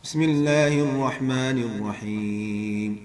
بسم الله الرحمن الرحيم.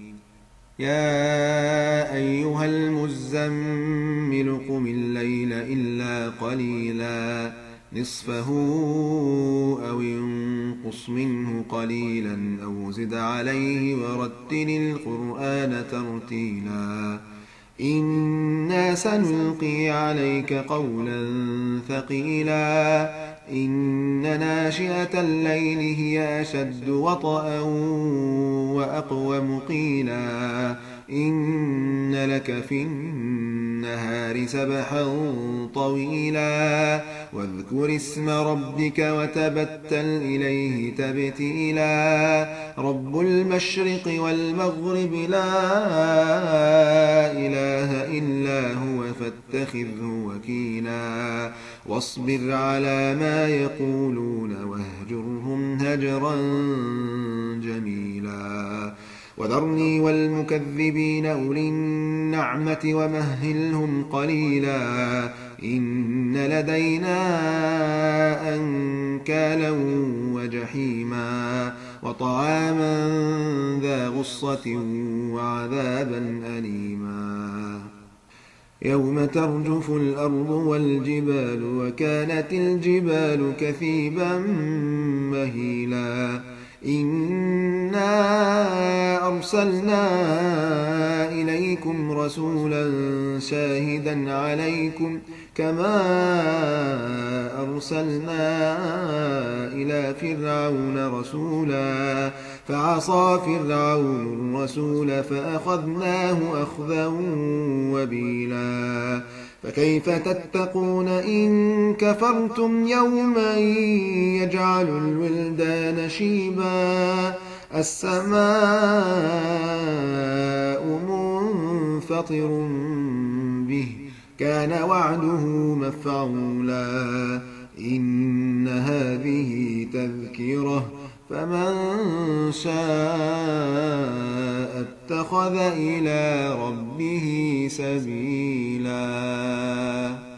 يا أيها المزمل قم الليل إلا قليلا نصفه أو انقص منه قليلا أو زد عليه ورتل القرآن ترتيلا إنا سنلقي عليك قولا ثقيلا إن ناشئة الليل هي أشد وطئا وأقوم قيلا إن لك في النهار سبحا طويلا واذكر اسم ربك وتبتل إليه تبتيلا رب المشرق والمغرب لا إله إلا هو فاتخذه وكيلا واصبر على ما يقولون واهجرهم هجرا جميلا وذرني والمكذبين أولي النعمة ومهلهم قليلا إن لدينا أنكالا وجحيما وطعاما ذا غصة وعذابا أليما يوم ترجف الأرض والجبال وكانت الجبال كثيبا مهيلا إنا أرسلنا إليكم رسولا شاهدا عليكم كما أرسلنا إلى فرعون رسولا فعصى فرعون الرسول فأخذناه أخذا وبيلا فكيف تتقون إن كفرتم يوما يجعل الولدان شيبا السماء منفطر به كان وعده مفعولا إن هذه تذكرة فمن شاء اتخذ إلى ربه سبيلا.